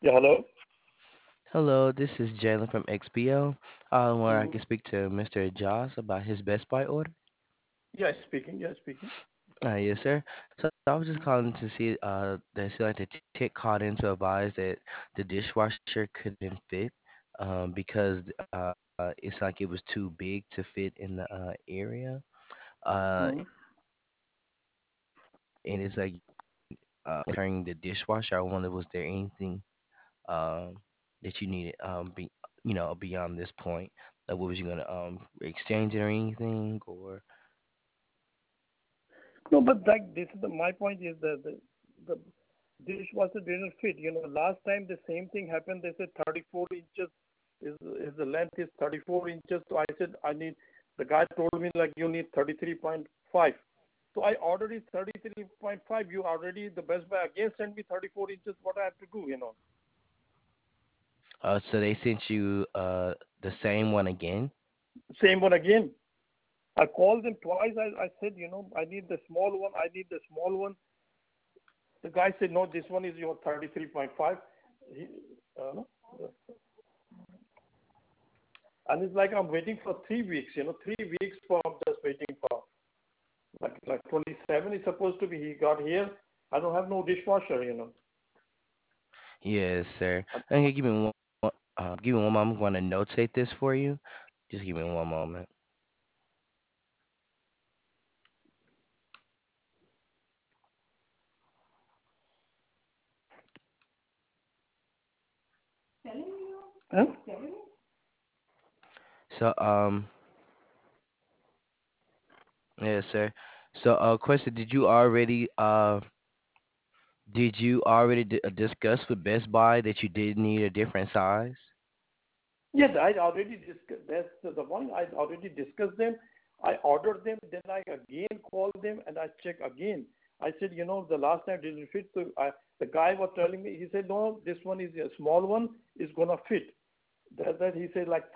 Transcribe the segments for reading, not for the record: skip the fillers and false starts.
Yeah, hello. Hello, this is Jalen from XPO, where I can Mm. speak to Mr. Joss about his Best Buy order. Yeah, speaking. Yeah, speaking. Yes, sir. So I was just Mm. calling to see that see like the tick caught in to advise that the dishwasher couldn't fit because it's like it was too big to fit in the area. Mm. And it's like turning the dishwasher. I wonder was there anything that you needed beyond this point? Like what was you gonna exchange it or anything or No, but like this is my point is that the dishwasher didn't fit. Last time the same thing happened. They said 34 inches is the length is 34 inches. So I said I need. The guy told me like you need 33.5. So I ordered it 33.5. You already the Best Buy again sent me 34 inches. What I have to do? so they sent you the same one again? Same one again. I called them twice. I said, I need the small one. I need the small one. The guy said, no, this one is your 33.5. He, uh, and it's like I'm waiting for 3 weeks, 3 weeks for I'm just waiting for. Like 27 is supposed to be. He got here. I don't have no dishwasher. Yes, sir. Okay, give me one moment. I'm going to notate this for you. Just give me one moment. Huh? So yes, sir. So question, did you already discuss with Best Buy that you did need a different size? Yes, I already discussed. That's the one. I already discussed them. I ordered them. Then I again called them and I check again. I said, the last time didn't fit. So the guy was telling me. He said, no, this one is a small one. Is gonna fit. That he said like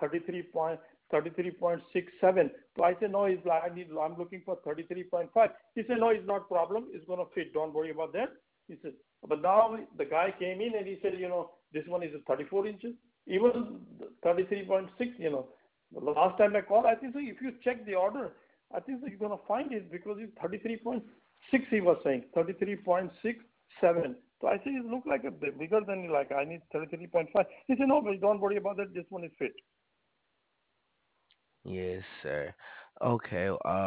33.67. So I said no, it's like I'm looking for 33.5. He said no, it's not problem. It's gonna fit. Don't worry about that. He said, but now the guy came in and he said, this one is 34 inches, even 33.6. The last time I called, I think so. If you check the order, I think so you're gonna find it because it's 33.6. He was saying 33.67. So I said, it look like a bit bigger than like I need 33.5. He said, no, but don't worry about that. This one is fit. Yes, sir. Okay.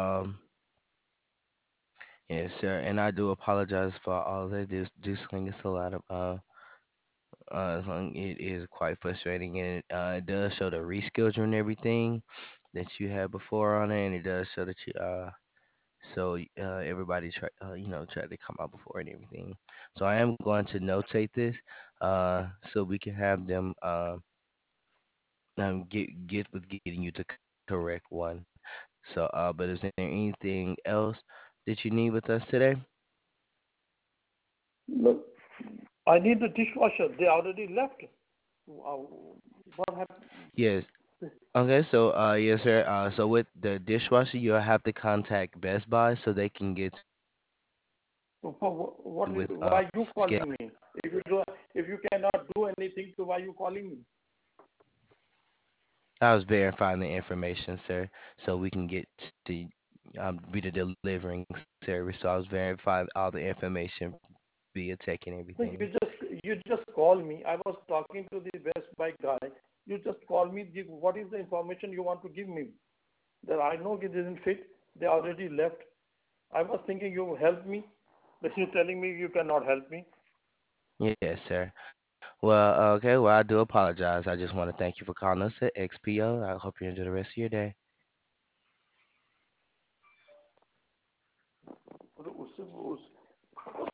Yes, sir. And I do apologize for all that. This thing is a lot of it is quite frustrating, and it does show the reschedule and everything that you had before on it, and it does show that everybody tried to come out before and everything. So I am going to notate this, so we can have them get with getting you the correct one. So but is there anything else that you need with us today? Look, I need the dishwasher. They already left. What happened? Yes. Okay, so yes, sir. So with the dishwasher, you'll have to contact Best Buy so they can get to you with What is, schedule. why you calling me? If you cannot do anything, so why you calling me? I was verifying the information, sir, so we can get to be the delivering service. So I was verifying all the information via tech and No, everything. you just call me. I was talking to the Best Buy guy. You just call me. What is the information you want to give me? That I know it didn't fit. They already left. I was thinking you will help me, but you're telling me you cannot help me. Yes, sir. Well, okay. Well, I do apologize. I just want to thank you for calling us at XPO. I hope you enjoy the rest of your day. तो उससे